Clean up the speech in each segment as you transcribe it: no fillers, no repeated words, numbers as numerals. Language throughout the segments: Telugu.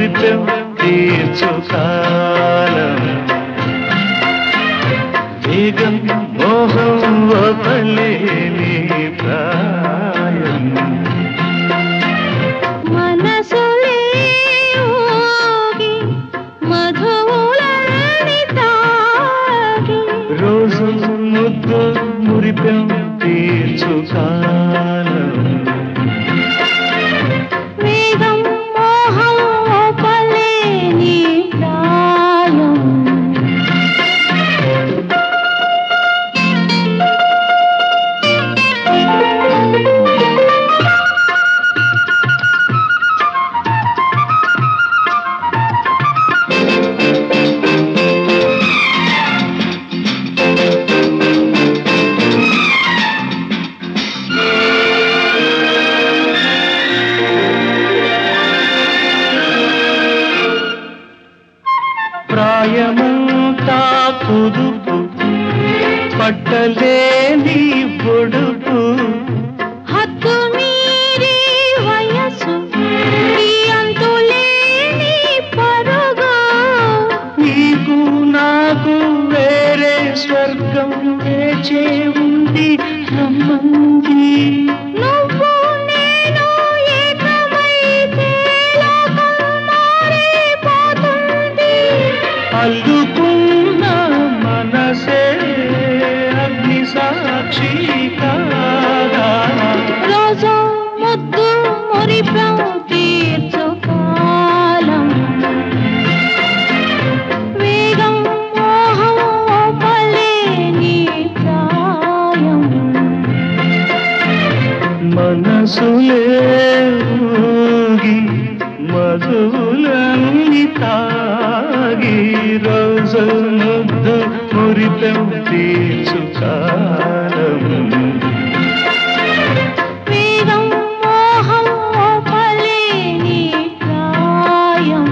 మురిపెం తీర్చు కాలం వేగం మోహం వపలేని ప్రాయం మనసులే ఊగి మధువులని తాగి రోజు ముద్దు మురిపెం తీర్చు కాలం వేగం మోహం వపలేని ప్రాయం ప్రాయమంతా కుదుపు పట్టలేని పొడుపు హద్దు మీరి వయసు ఈ అంతులేని పరుగు నీకు నాకు వేరే స్వర్గం వేచే ఉంది రమ్మంది నువ్వు నేను ఏకమైతే లోకం మారిపోతుంది అల్లుకున్న మనసే అగ్ని సాక్షి కాదా రోజు ముద్దు మురిపెం తీర్చు కాలం వేగం మోహం వపలేని ప్రాయం మనసులే ఊగి మధువులన్నీ తాగి రోజు ముద్దు మురిపెం తీర్చు కాలం వేగం మోహం వపలేని ప్రాయం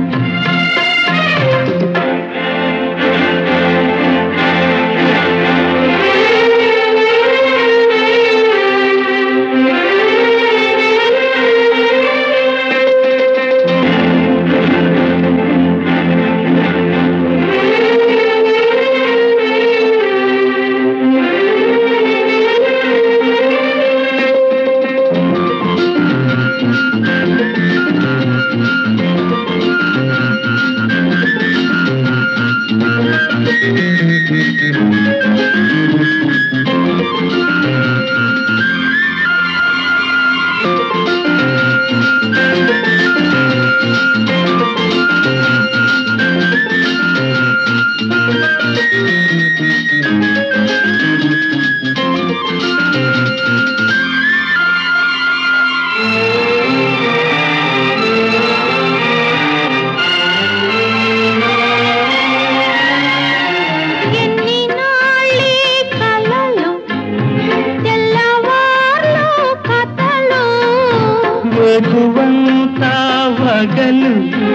ఎన్ని నాళ్ళీ కలలు తెల్లవార్లు కథలు వధువంతా వగలు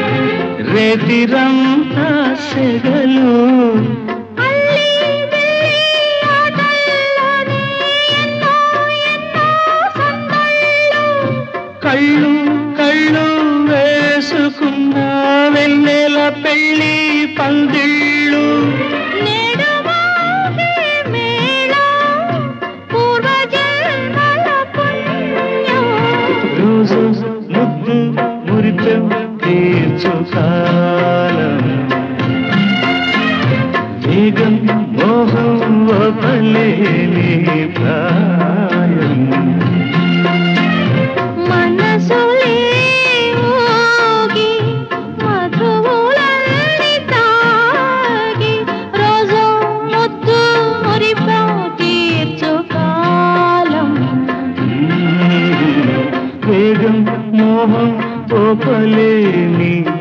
రేతిరంతా సెగలు అల్లి బిల్లి ఆటల్లోనే ఎన్నో ఎన్నో సందళ్ళు కళ్ళు కళ్ళు వేసుకున్న వెన్నెల పెళ్ళి పందిళ్ళు నేడు మోగే మేళం పూర్వజన్మల పుణ్యం రోజు ముద్దు మురిపెం తీర్చు కాలం వేగం మోహం వపలేని ప్రాయం మనసులే ఊగి మధువులన్నీ తాగి రోజు ముద్దు మురిపెం తీర్చు కాలం వేగం మోహం వపలేని